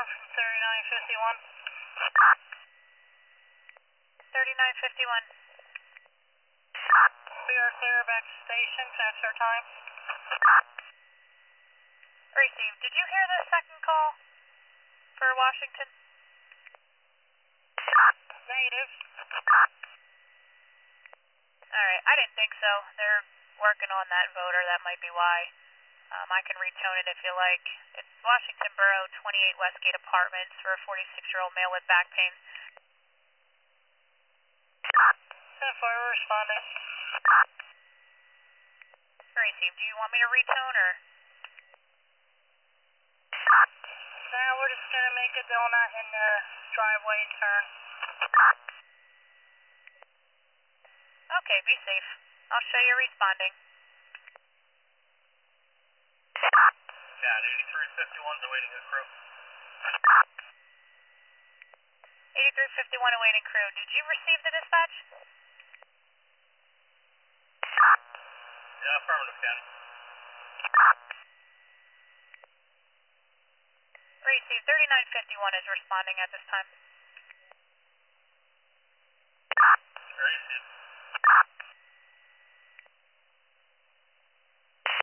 from 3951. 3951. We are clear back to station, past our time. Received. Did you hear the second call for Washington? Negative. Alright, I didn't think so. They're working on that voter, that might be why. I can retone it if you like. It's Washington Borough, 28 Westgate Apartments for a 46-year-old male with back pain. 10-4, we're responding. Received. Do you want me to retone or? No, we're just going to make a donut in the driveway and turn. Okay, be safe. I'll show you responding. Yeah, 8351's awaiting a crew. 8351 awaiting crew. Did you receive the dispatch? Yeah, affirmative, County. Received. 3951 is responding at this time. Received.